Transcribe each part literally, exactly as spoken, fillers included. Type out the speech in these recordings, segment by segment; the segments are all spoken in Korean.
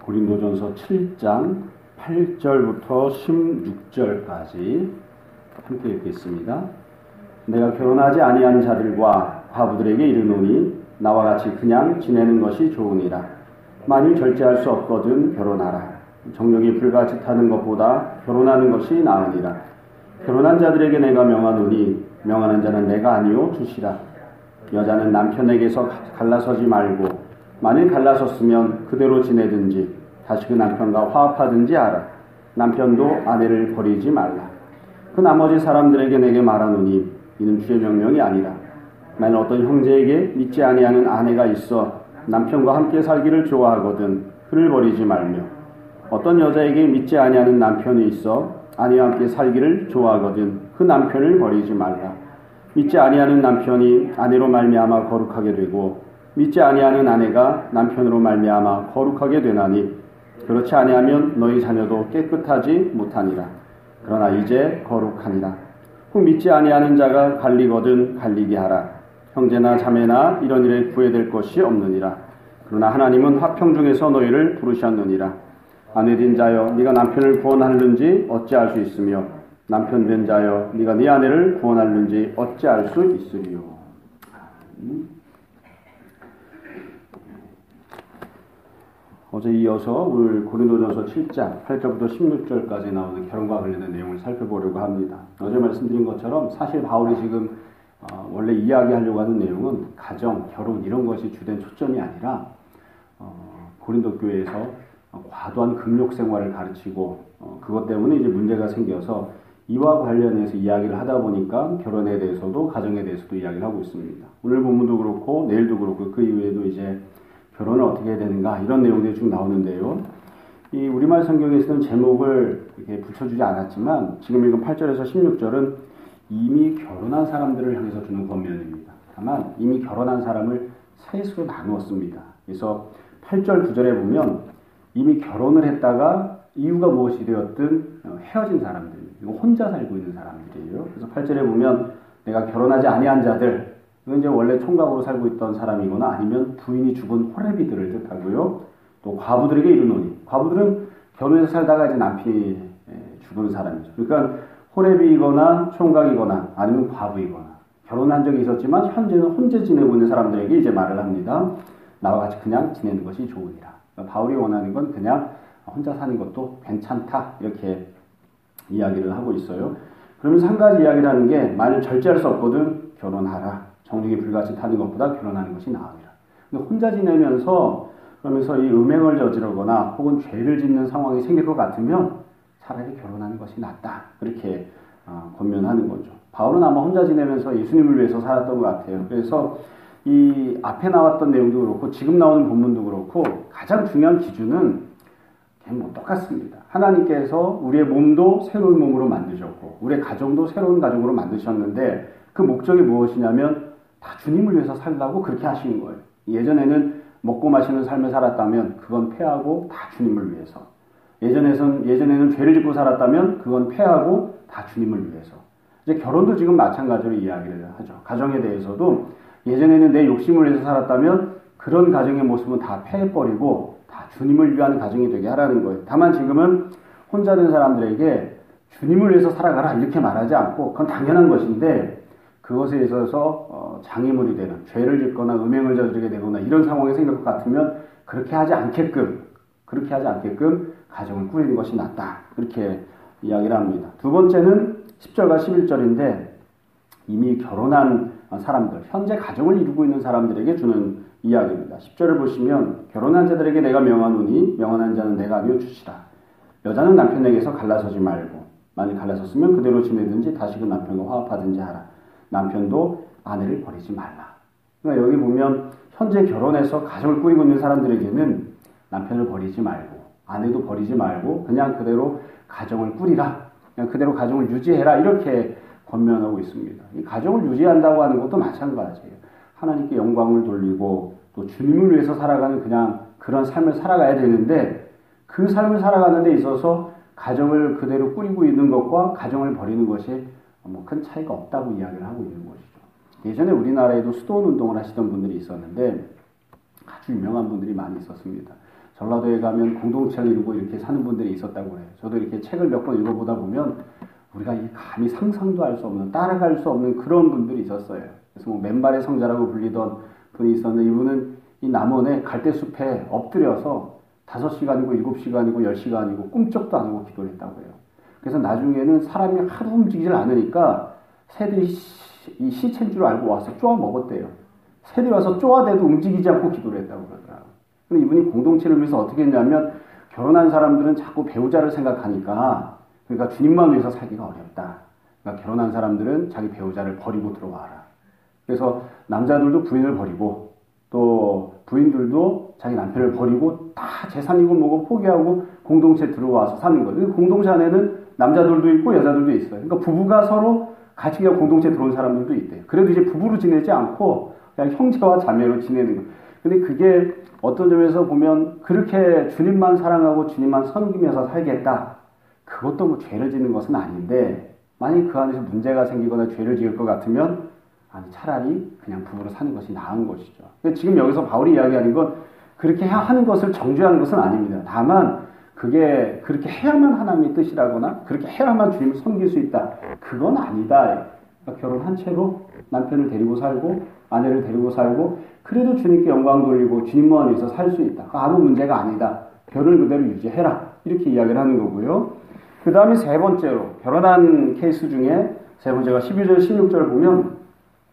고린도전서 칠 장 팔 절부터 십육 절까지 함께 읽겠습니다. 내가 결혼하지 아니한 자들과 과부들에게 이르노니 나와 같이 그냥 지내는 것이 좋으니라. 만일 절제할 수 없거든 결혼하라. 정욕이 불같이 타는 것보다 결혼하는 것이 나으니라. 결혼한 자들에게 내가 명하노니 명하는 자는 내가 아니요 주시라. 여자는 남편에게서 갈라서지 말고 만일 갈라섰으면 그대로 지내든지 다시 그 남편과 화합하든지 하라. 남편도 아내를 버리지 말라. 그 나머지 사람들에게 내게 말하노니 이는 주의 명령이 아니라 만일 어떤 형제에게 믿지 아니하는 아내가 있어 남편과 함께 살기를 좋아하거든 그를 버리지 말며 어떤 여자에게 믿지 아니하는 남편이 있어 아내와 함께 살기를 좋아하거든 그 남편을 버리지 말라. 믿지 아니하는 남편이 아내로 말미암아 거룩하게 되고 믿지 아니하는 아내가 남편으로 말미암아 거룩하게 되나니 그렇지 아니하면 너희 자녀도 깨끗하지 못하니라. 그러나 이제 거룩하니라. 꼭 믿지 아니하는 자가 갈리거든 갈리게 하라. 형제나 자매나 이런 일에 구애될 것이 없느니라. 그러나 하나님은 화평 중에서 너희를 부르셨느니라. 아내된 자여 네가 남편을 구원하는지 어찌할 수 있으며 남편 된 자여 네가 네 아내를 구원하는지 어찌할 수 있으리요. 어제 이어서 오늘 고린도전서 칠 장 팔 절부터 십육 절까지 나오는 결혼과 관련된 내용을 살펴보려고 합니다. 어제 말씀드린 것처럼 사실 바울이 지금 어, 원래 이야기하려고 하는 내용은 가정, 결혼 이런 것이 주된 초점이 아니라 어, 고린도 교회에서 과도한 금욕 생활을 가르치고 어, 그것 때문에 이제 문제가 생겨서 이와 관련해서 이야기를 하다 보니까 결혼에 대해서도 가정에 대해서도 이야기를 하고 있습니다. 오늘 본문도 그렇고 내일도 그렇고 그 이후에도 이제 결혼을 어떻게 해야 되는가 이런 내용들이 쭉 나오는데요. 이 우리말 성경에서는 제목을 이렇게 붙여주지 않았지만 지금 읽은 팔 절에서 십육 절은 이미 결혼한 사람들을 향해서 주는 권면입니다. 다만 이미 결혼한 사람을 셋으로 나누었습니다. 그래서 팔 절 구 절에 보면 이미 결혼을 했다가 이유가 무엇이 되었든 헤어진 사람들, 혼자 살고 있는 사람들이에요. 그래서 팔 절에 보면 내가 결혼하지 아니한 자들, 이건 이제 원래 총각으로 살고 있던 사람이거나 아니면 부인이 죽은 호레비들을 뜻하고요. 또 과부들에게 이르노니, 과부들은 결혼해서 살다가 이제 남편이 죽은 사람이죠. 그러니까 호레비이거나 총각이거나 아니면 과부이거나 결혼한 적이 있었지만 현재는 혼자 지내고 있는 사람들에게 이제 말을 합니다. 나와 같이 그냥 지내는 것이 좋으니라. 그러니까 바울이 원하는 건 그냥 혼자 사는 것도 괜찮다 이렇게 이야기를 하고 있어요. 그러면서 한 가지 이야기를 하는 게 만일 절제할 수 없거든 결혼하라. 정욕이 불같이 타는 것보다 결혼하는 것이 나으리라. 근데 혼자 지내면서 그러면서 이 음행을 저지르거나 혹은 죄를 짓는 상황이 생길 것 같으면 차라리 결혼하는 것이 낫다. 그렇게 어, 권면하는 거죠. 바울은 아마 혼자 지내면서 예수님을 위해서 살았던 것 같아요. 그래서 이 앞에 나왔던 내용도 그렇고 지금 나오는 본문도 그렇고 가장 중요한 기준은 그냥 뭐 똑같습니다. 하나님께서 우리의 몸도 새로운 몸으로 만드셨고 우리의 가정도 새로운 가정으로 만드셨는데 그 목적이 무엇이냐면 다 주님을 위해서 살라고 그렇게 하신 거예요. 예전에는 먹고 마시는 삶을 살았다면 그건 패하고 다 주님을 위해서. 예전에선, 예전에는 죄를 짓고 살았다면 그건 패하고 다 주님을 위해서. 이제 결혼도 지금 마찬가지로 이야기를 하죠. 가정에 대해서도 예전에는 내 욕심을 위해서 살았다면 그런 가정의 모습은 다 패해버리고 다 주님을 위한 가정이 되게 하라는 거예요. 다만 지금은 혼자 된 사람들에게 주님을 위해서 살아가라 이렇게 말하지 않고 그건 당연한 것인데 그것에 있어서 어, 장애물이 되는 죄를 짓거나 음행을 저지르게 되거나 이런 상황이 생길 것 같으면 그렇게 하지 않게끔 그렇게 하지 않게끔 가정을 꾸리는 것이 낫다. 그렇게 이야기를 합니다. 두 번째는 십 절과 십일 절인데 이미 결혼한 사람들, 현재 가정을 이루고 있는 사람들에게 주는 이야기입니다. 십 절을 보시면 결혼한 자들에게 내가 명하노니 명하는 자는 내가 아니요 주시라. 여자는 남편에게서 갈라서지 말고 만일 갈라섰으면 그대로 지내든지 다시 그 남편과 화합하든지 하라. 남편도 아내를 버리지 말라. 그러니까 여기 보면 현재 결혼해서 가정을 꾸리고 있는 사람들에게는 남편을 버리지 말고 아내도 버리지 말고 그냥 그대로 가정을 꾸리라. 그냥 그대로 가정을 유지해라. 이렇게 권면하고 있습니다. 이 가정을 유지한다고 하는 것도 마찬가지예요. 하나님께 영광을 돌리고 또 주님을 위해서 살아가는 그냥 그런 삶을 살아가야 되는데 그 삶을 살아가는 데 있어서 가정을 그대로 꾸리고 있는 것과 가정을 버리는 것이 뭐 큰 차이가 없다고 이야기를 하고 있는 것이죠. 예전에 우리나라에도 수도원 운동을 하시던 분들이 있었는데 아주 유명한 분들이 많이 있었습니다. 전라도에 가면 공동체를 이루고 이렇게 사는 분들이 있었다고 그래요. 저도 이렇게 책을 몇 번 읽어보다 보면 우리가 감히 상상도 할 수 없는, 따라갈 수 없는 그런 분들이 있었어요. 그래서 뭐 맨발의 성자라고 불리던 분이 있었는데 이분은 이 남원의 갈대숲에 엎드려서 다섯 시간이고 일곱 시간이고 열 시간이고 꿈쩍도 안 하고 기도를 했다고 해요. 그래서 나중에는 사람이 하도 움직이질 않으니까 새들이 시, 이 시체인 줄 알고 와서 쪼아 먹었대요. 새들이 와서 쪼아대도 움직이지 않고 기도를 했다고 그러더라고요. 근데 이분이 공동체를 위해서 어떻게 했냐면 결혼한 사람들은 자꾸 배우자를 생각하니까 그러니까 주님만 위해서 살기가 어렵다. 그러니까 결혼한 사람들은 자기 배우자를 버리고 들어와라. 그래서 남자들도 부인을 버리고 또 부인들도 자기 남편을 버리고 다 재산이고 뭐고 포기하고 공동체 들어와서 사는 거예요. 공동체 안에는 남자들도 있고 여자들도 있어요. 그러니까 부부가 서로 같이 그냥 공동체 들어온 사람들도 있대요. 그래도 이제 부부로 지내지 않고 그냥 형제와 자매로 지내는 거예요. 근데 그게 어떤 점에서 보면 그렇게 주님만 사랑하고 주님만 섬기면서 살겠다. 그것도 뭐 죄를 짓는 것은 아닌데 만약 그 안에서 문제가 생기거나 죄를 지을 것 같으면 아니 차라리 그냥 부부로 사는 것이 나은 것이죠. 지금 여기서 바울이 이야기하는 건 그렇게 하는 것을 정죄하는 것은 아닙니다. 다만 그게 그렇게 해야만 하나님의 뜻이라거나 그렇게 해야만 주님을 섬길 수 있다. 그건 아니다. 그러니까 결혼한 채로 남편을 데리고 살고 아내를 데리고 살고 그래도 주님께 영광 돌리고 주님만 위해서 살 수 있다. 아무 문제가 아니다. 결혼을 그대로 유지해라. 이렇게 이야기를 하는 거고요. 그 다음에 세 번째로 결혼한 케이스 중에 세 번째가 십이 절 십육 절 보면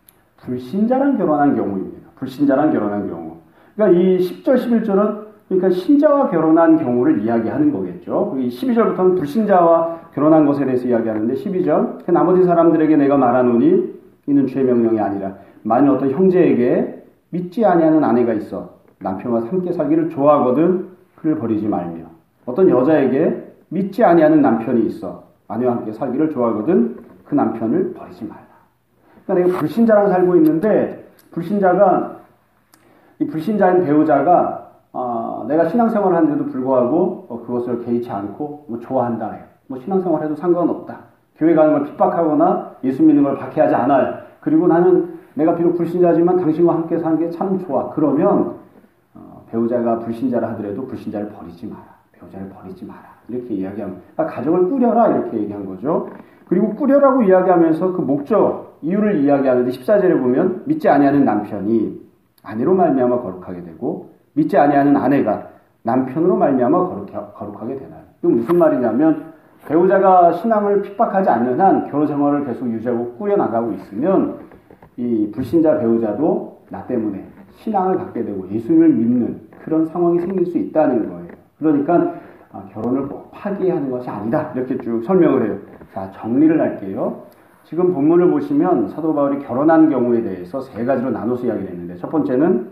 불신자랑 결혼한 경우입니다. 불신자랑 결혼한 경우. 그러니까 이 십 절 십일 절은 그러니까 신자와 결혼한 경우를 이야기하는 거겠죠. 십이 절부터는 불신자와 결혼한 것에 대해서 이야기하는데 십이 절 나머지 사람들에게 내가 말하노니 이는 주의 명령이 아니라 만일 어떤 형제에게 믿지 아니하는 아내가 있어 남편과 함께 살기를 좋아하거든 그를 버리지 말며 어떤 여자에게 믿지 아니하는 남편이 있어 아내와 함께 살기를 좋아하거든 그 남편을 버리지 말라. 그러니까 내가 불신자랑 살고 있는데 불신자가 이 불신자인 배우자가 어, 내가 신앙생활을 하는데도 불구하고 어, 그것을 개의치 않고 뭐 좋아한다 해요. 뭐 신앙생활 해도 상관없다. 교회 가는 걸 핍박하거나 예수 믿는 걸 박해하지 않아요. 그리고 나는 내가 비록 불신자지만 당신과 함께 사는 게 참 좋아. 그러면 어, 배우자가 불신자라 하더라도 불신자를 버리지 마라. 배우자를 버리지 마라. 이렇게 이야기하면 그러니까 가정을 꾸려라 이렇게 얘기한 거죠. 그리고 꾸려라고 이야기하면서 그 목적, 이유를 이야기하는데 십사 절에 보면 믿지 아니하는 남편이 아내로 말미암아 거룩하게 되고 믿지 아니하는 아내가 남편으로 말미암아 거룩하게 되나요? 이건 무슨 말이냐면 배우자가 신앙을 핍박하지 않는 한 결혼 생활을 계속 유지하고 꾸려나가고 있으면 이 불신자 배우자도 나 때문에 신앙을 갖게 되고 예수님을 믿는 그런 상황이 생길 수 있다는 거예요. 그러니까 결혼을 꼭 파기하는 것이 아니다. 이렇게 쭉 설명을 해요. 자, 정리를 할게요. 지금 본문을 보시면 사도 바울이 결혼한 경우에 대해서 세 가지로 나눠서 이야기를 했는데 첫 번째는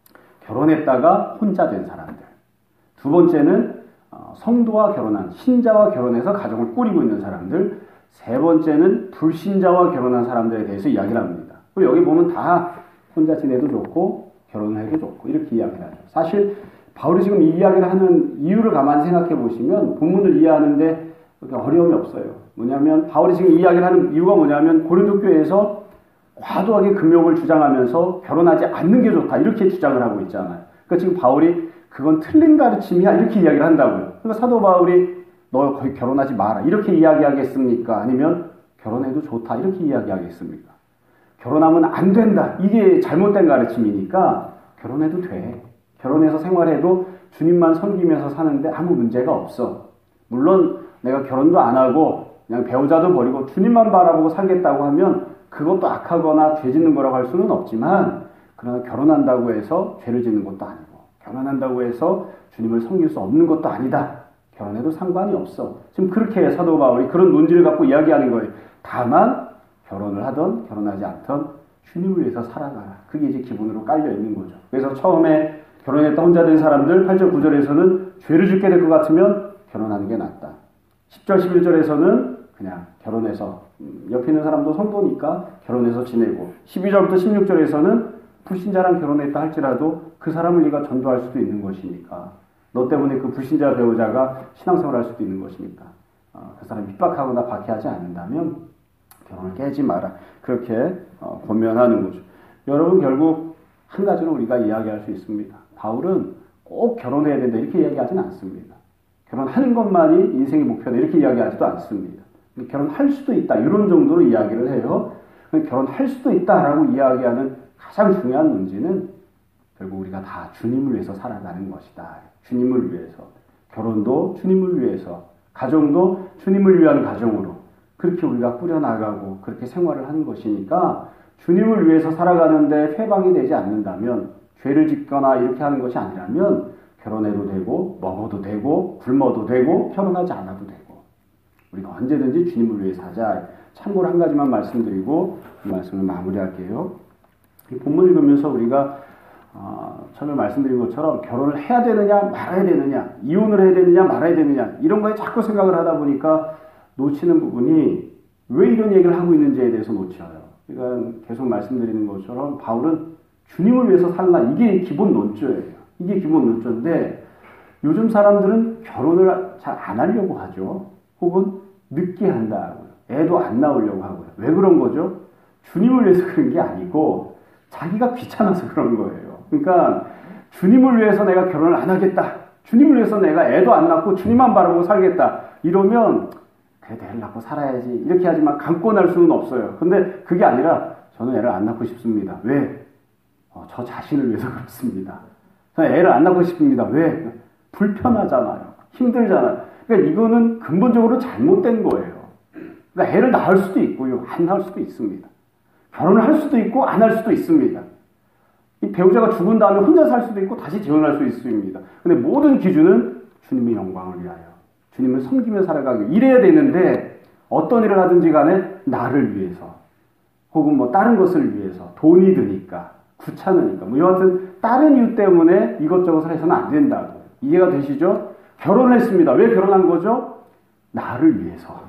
결혼했다가 혼자 된 사람들. 두 번째는 성도와 결혼한 신자와 결혼해서 가정을 꾸리고 있는 사람들. 세 번째는 불신자와 결혼한 사람들에 대해서 이야기를 합니다. 그리고 여기 보면 다 혼자 지내도 좋고 결혼을 해도 좋고 이렇게 이야기를 하죠. 사실 바울이 지금 이 이야기를 하는 이유를 가만히 생각해 보시면 본문을 이해하는데 어려움이 없어요. 뭐냐면 바울이 지금 이 이야기를 하는 이유가 뭐냐면 고린도 교회에서 과도하게 금욕을 주장하면서 결혼하지 않는 게 좋다 이렇게 주장을 하고 있잖아요. 그러니까 지금 바울이 그건 틀린 가르침이야 이렇게 이야기를 한다고요. 그러니까 사도 바울이 너 거의 결혼하지 마라 이렇게 이야기하겠습니까? 아니면 결혼해도 좋다 이렇게 이야기하겠습니까? 결혼하면 안 된다 이게 잘못된 가르침이니까 결혼해도 돼. 결혼해서 생활해도 주님만 섬기면서 사는데 아무 문제가 없어. 물론 내가 결혼도 안 하고 그냥 배우자도 버리고 주님만 바라보고 살겠다고 하면 그것도 악하거나 죄 짓는 거라고 할 수는 없지만 그러나 결혼한다고 해서 죄를 짓는 것도 아니고 결혼한다고 해서 주님을 섬길 수 없는 것도 아니다. 결혼해도 상관이 없어. 지금 그렇게 사도 바울이 그런 논지를 갖고 이야기하는 거예요. 다만 결혼을 하든 결혼하지 않든 주님을 위해서 살아가라. 그게 이제 기본으로 깔려 있는 거죠. 그래서 처음에 결혼했다 혼자 된 사람들 팔 절 구 절에서는 죄를 짓게 될 것 같으면 결혼하는 게 낫다. 십 절 십일 절에서는 그냥 결혼해서 옆에 있는 사람도 성도니까 결혼해서 지내고 십이 절부터 십육 절에서는 불신자랑 결혼했다 할지라도 그 사람을 네가 전도할 수도 있는 것이니까 너 때문에 그 불신자 배우자가 신앙생활을 할 수도 있는 것이니까 어, 그 사람 핍박하거나 박해하지 않는다면 결혼을 깨지 마라. 그렇게 어, 권면하는 거죠. 여러분 결국 한 가지는 우리가 이야기할 수 있습니다. 바울은 꼭 결혼해야 된다 이렇게 이야기하지는 않습니다. 결혼하는 것만이 인생의 목표다 이렇게 이야기하지도 않습니다. 결혼할 수도 있다 이런 정도로 이야기를 해요. 결혼할 수도 있다라고 이야기하는 가장 중요한 문제는 결국 우리가 다 주님을 위해서 살아가는 것이다. 주님을 위해서. 결혼도 주님을 위해서. 가정도 주님을 위한 가정으로. 그렇게 우리가 꾸려나가고 그렇게 생활을 하는 것이니까 주님을 위해서 살아가는데 회방이 되지 않는다면 죄를 짓거나 이렇게 하는 것이 아니라면 결혼해도 되고 먹어도 되고 굶어도 되고 결혼하지 않아도 되고 우리가 언제든지 주님을 위해 사자. 참고로 한 가지만 말씀드리고 이 말씀을 마무리할게요. 이 본문 읽으면서 우리가 어, 처음에 말씀드린 것처럼 결혼을 해야 되느냐 말아야 되느냐 이혼을 해야 되느냐 말아야 되느냐 이런 거에 자꾸 생각을 하다 보니까 놓치는 부분이 왜 이런 얘기를 하고 있는지에 대해서 놓쳐요. 그러니까 계속 말씀드리는 것처럼 바울은 주님을 위해서 살라 이게 기본 논조예요. 이게 기본 논조인데 요즘 사람들은 결혼을 잘 안 하려고 하죠. 혹은 늦게 한다고요. 애도 안 나오려고 하고요. 왜 그런 거죠? 주님을 위해서 그런 게 아니고 자기가 귀찮아서 그런 거예요. 그러니까 주님을 위해서 내가 결혼을 안 하겠다. 주님을 위해서 내가 애도 안 낳고 주님만 바라보고 살겠다. 이러면 그래 애를 낳고 살아야지. 이렇게 하지만 강권할 수는 없어요. 근데 그게 아니라 저는 애를 안 낳고 싶습니다. 왜? 어, 저 자신을 위해서 그렇습니다. 저는 애를 안 낳고 싶습니다. 왜? 불편하잖아요. 힘들잖아요. 그러니까 이거는 근본적으로 잘못된 거예요. 그러니까 애를 낳을 수도 있고요. 안 낳을 수도 있습니다. 결혼을 할 수도 있고 안 할 수도 있습니다. 이 배우자가 죽은 다음에 혼자 살 수도 있고 다시 재혼할 수 있습니다. 근데 모든 기준은 주님의 영광을 위하여 주님을 섬기며 살아가기 이래야 되는데 어떤 일을 하든지 간에 나를 위해서 혹은 뭐 다른 것을 위해서 돈이 드니까 귀찮으니까 뭐 여하튼 다른 이유 때문에 이것저것을 해서는 안 된다고. 이해가 되시죠? 결혼을 했습니다. 왜 결혼한 거죠? 나를 위해서.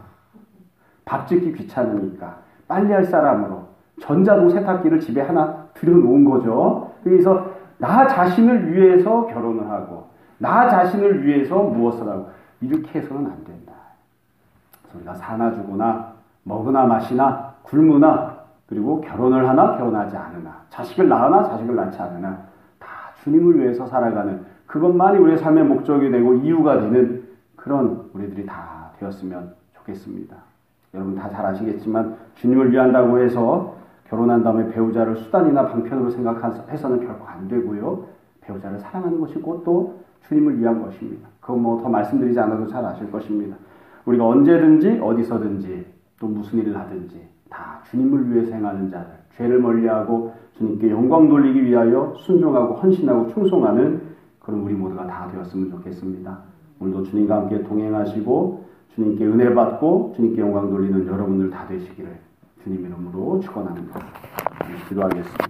밥 짓기 귀찮으니까 빨리 할 사람으로 전자동 세탁기를 집에 하나 들여놓은 거죠. 그래서 나 자신을 위해서 결혼을 하고 나 자신을 위해서 무엇을 하고 이렇게 해서는 안 된다. 그래서 우리가 사나 주거나 먹으나 마시나 굶으나 그리고 결혼을 하나 결혼하지 않으나 자식을 낳으나 자식을 낳지 않으나 다 주님을 위해서 살아가는 그것만이 우리의 삶의 목적이 되고 이유가 되는 그런 우리들이 다 되었으면 좋겠습니다. 여러분 다 잘 아시겠지만 주님을 위한다고 해서 결혼한 다음에 배우자를 수단이나 방편으로 생각해서는 결코 안 되고요. 배우자를 사랑하는 것이 곧 또 주님을 위한 것입니다. 그건 뭐 더 말씀드리지 않아도 잘 아실 것입니다. 우리가 언제든지 어디서든지 또 무슨 일을 하든지 다 주님을 위해서 행하는 자들, 죄를 멀리하고 주님께 영광 돌리기 위하여 순종하고 헌신하고 충성하는 그런 우리 모두가 다 되었으면 좋겠습니다. 오늘도 주님과 함께 동행하시고 주님께 은혜 받고 주님께 영광 돌리는 여러분들 다 되시기를 주님 이름으로 축원합니다. 기도하겠습니다.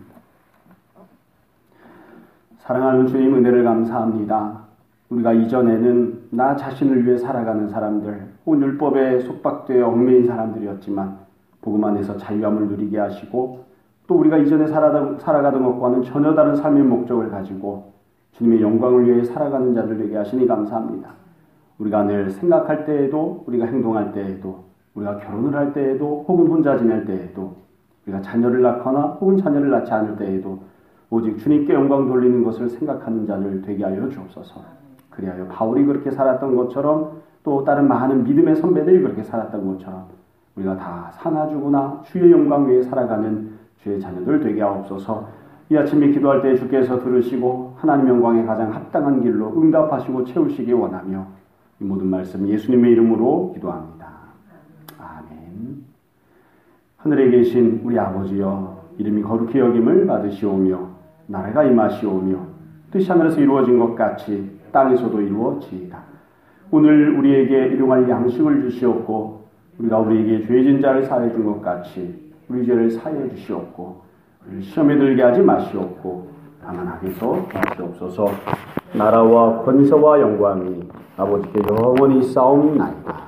사랑하는 주님 은혜를 감사합니다. 우리가 이전에는 나 자신을 위해 살아가는 사람들, 혹은 율법에 속박되어 얽매인 사람들이었지만 복음 안에서 자유함을 누리게 하시고 또 우리가 이전에 살아가던, 살아가던 것과는 전혀 다른 삶의 목적을 가지고 주님의 영광을 위해 살아가는 자들 되게 하시니 감사합니다. 우리가 늘 생각할 때에도 우리가 행동할 때에도 우리가 결혼을 할 때에도 혹은 혼자 지낼 때에도 우리가 자녀를 낳거나 혹은 자녀를 낳지 않을 때에도 오직 주님께 영광 돌리는 것을 생각하는 자들 되게 하여 주옵소서. 그리하여 바울이 그렇게 살았던 것처럼 또 다른 많은 믿음의 선배들이 그렇게 살았던 것처럼 우리가 다 사나주구나 주의 영광 위에 살아가는 주의 자녀들 되게 하옵소서. 이 아침에 기도할 때 주께서 들으시고 하나님 영광에 가장 합당한 길로 응답하시고 채우시기 원하며 이 모든 말씀 예수님의 이름으로 기도합니다. 아멘. 하늘에 계신 우리 아버지여 이름이 거룩히 여김을 받으시오며 나라가 임하시오며 뜻이 하늘에서 이루어진 것 같이 땅에서도 이루어지이다. 오늘 우리에게 일용할 양식을 주시옵고 우리가 우리에게 죄진 자를 사해 준 것 같이 우리 죄를 사해 주시옵고 우리를 시험에 들게 하지 마시옵고 다만 악에서 구하시옵소서. 나라와 권세와 영광이 아버지께 영원히 싸움나이다.